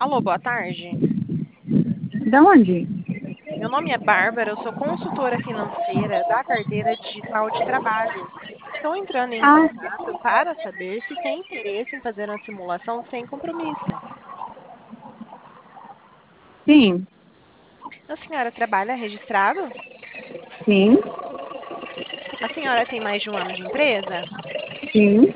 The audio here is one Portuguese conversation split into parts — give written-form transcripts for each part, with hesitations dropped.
Alô, boa tarde. Da onde? Meu nome é Bárbara, eu sou consultora financeira da carteira digital de trabalho. Estou entrando em Ah, contato para saber se tem interesse em fazer uma simulação sem compromisso. sim, A senhora trabalha registrado? sim, A senhora tem mais de um ano de empresa? sim.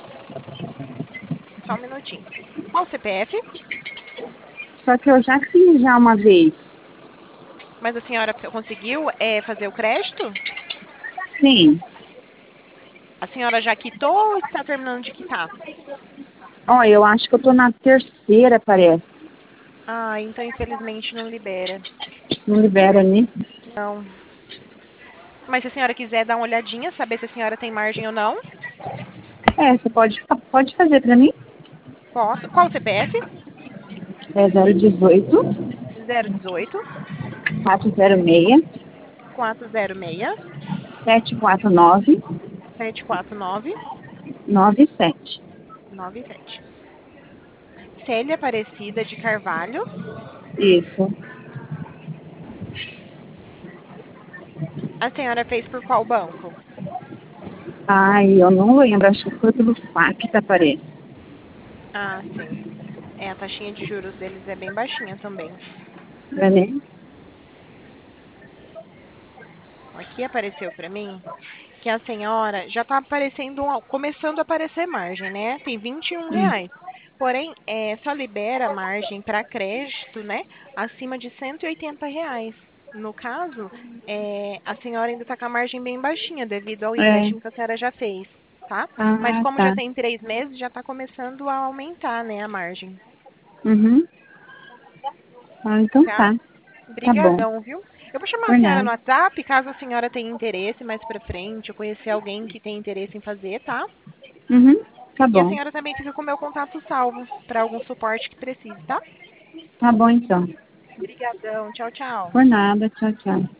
Só um minutinho. Qual o CPF? Só que eu já fiz já uma vez. Mas a senhora conseguiu fazer o crédito? Sim. A senhora já quitou ou está terminando de quitar? Ó, eu acho que eu tô na terceira, parece. Ah, então infelizmente não libera. Não libera, né? Não. Mas se a senhora quiser dar uma olhadinha, saber se a senhora tem margem ou não, É, você pode fazer pra mim? posso. Qual o CPF? É 018 018 406 406 749 749 97. 97. Célia Aparecida de Carvalho. Isso. A senhora fez por qual banco? Ai, eu não lembro, acho que foi pelo FAC, parece. Ah, sim. A taxinha de juros deles é bem baixinha também. É, né? Aqui apareceu para mim que a senhora já está aparecendo, começando a aparecer margem, né? Tem Hum. R$ 21. Porém, só libera margem para crédito, né? Acima de R$ 180. No caso, a senhora ainda está com a margem bem baixinha devido ao É. empréstimo que a senhora já fez, tá? Mas Ah, como já tá. tem 3 meses, já está começando a aumentar, né, a margem, Uhum. Ah, então tá? tá. Tá bom. Brigadão, viu? Eu vou chamar a Por senhora no nada. WhatsApp, caso a senhora tenha interesse mais pra frente, eu conhecer alguém que tem interesse em fazer, tá? Uhum. Tá E a bom. senhora também fica com o meu contato salvo para algum suporte que precise, tá? Tá bom então. Brigadão, tchau, tchau. Por nada. Tchau, tchau.